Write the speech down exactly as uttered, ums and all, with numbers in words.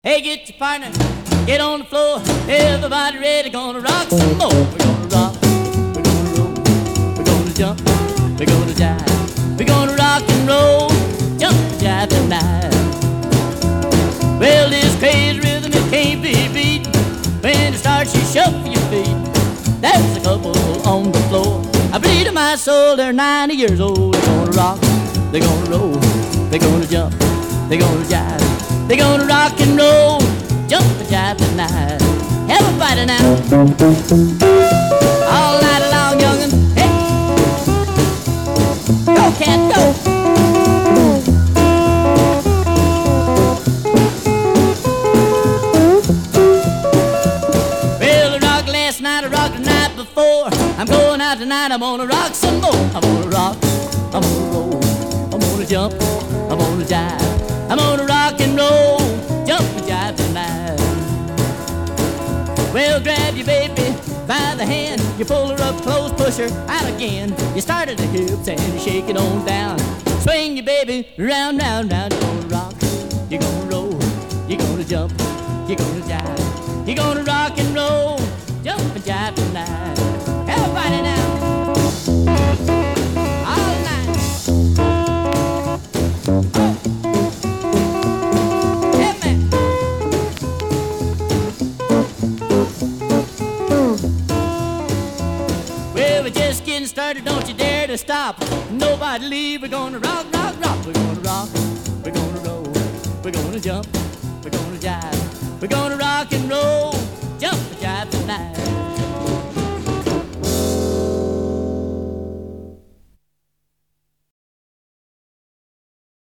Hey, get your partner, get on the floor. Everybody ready, gonna rock some more. We're gonna rock, we're gonna roll, we're gonna jump, we're gonna jive. We're gonna rock and roll, jump and jive tonight. Well, this crazy rhythm, it can't be beat. When it starts, you shuffle your feet. There's a couple on the floor. I bleed in my soul, they're ninety years old. They're gonna rock, they're gonna roll, they're gonna jump, they're gonna jive. They're gonna rock and roll, jump and jive tonight. Everybody now, all night long, young'un. Hey, go cat, go. Well, I rocked last night, I rocked the night before. I'm going out tonight, I'm gonna rock some more. I'm gonna rock, I'm gonna roll, I'm gonna jump, I'm gonna jive. I'm gonna rock and roll, jump and jive tonight. Well, grab your baby by the hand. You pull her up close, push her out again. You start at the hips and you shake it on down. Swing your baby round, round, round. You're gonna rock, you're gonna roll, you're gonna jump, you're gonna jive. You're gonna rock and roll, jump and jive tonight. Everybody now, all night. Oh. Well, we're just getting started, don't you dare to stop. Nobody leave, we're gonna rock, rock, rock. We're gonna rock, we're gonna roll, we're gonna jump, we're gonna jive. We're gonna rock and roll,